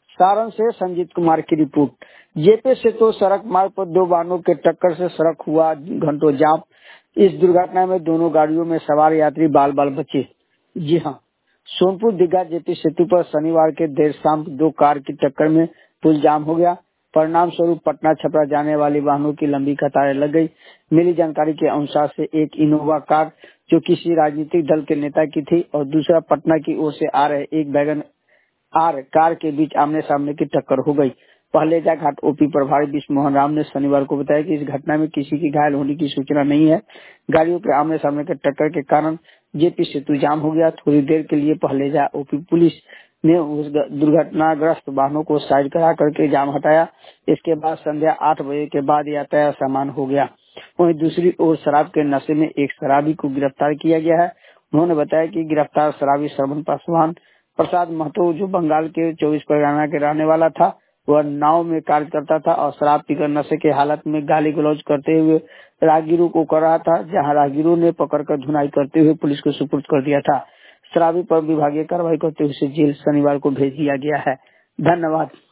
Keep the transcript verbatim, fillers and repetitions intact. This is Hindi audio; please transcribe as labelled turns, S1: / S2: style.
S1: सारण से संजीत कुमार की रिपोर्ट। जेपी से तो सड़क मार्ग पर दो वाहनों के टक्कर से सड़क हुआ घंटों जाम। इस दुर्घटना में दोनों गाड़ियों में सवार यात्री बाल बाल बचे। जी हाँ, सोनपुर दीघा जेपी सेतु पर शनिवार के देर शाम दो कार की टक्कर में पुल जाम हो गया। परिणाम स्वरूप पटना छपरा जाने वाली वाहनों की लंबी कतारें लग गई। मिली जानकारी के अनुसार से एक इनोवा कार जो किसी राजनीतिक दल के नेता की थी और दूसरा पटना की ओर से आ रहे एक वैगन आर कार के बीच आमने सामने की टक्कर हो गई। पहलेजा घाट ओपी प्रभारी विश्व मोहन राम ने शनिवार को बताया कि इस घटना में किसी की घायल होने की सूचना नहीं है। गाड़ियों के आमने सामने के टक्कर के कारण जेपी सेतु जाम हो गया। थोड़ी देर के लिए पहलेजा ओपी पुलिस ने उस दुर्घटनाग्रस्त वाहनों को साइड करा करके जाम हटाया। इसके बाद संध्या आठ बजे के बाद यातायात सामान्य हो गया। वहीं दूसरी ओर शराब के नशे में एक शराबी को गिरफ्तार किया गया है। उन्होंने बताया कि गिरफ्तार शराबी श्रवण पासवान प्रसाद महतो जो बंगाल के चौबीस परगना के रहने वाला था, वह नाव में कार्य करता था और शराब पीकर नशे के हालत में गाली गलौज करते हुए राहगीरों को कर रहा था, जहां राहगीरों ने पकड़कर धुनाई करते हुए पुलिस को सुपुर्द कर दिया था। शराबी पर विभागीय कार्रवाई करते हुए उसे जेल शनिवार को भेज दिया गया है। धन्यवाद।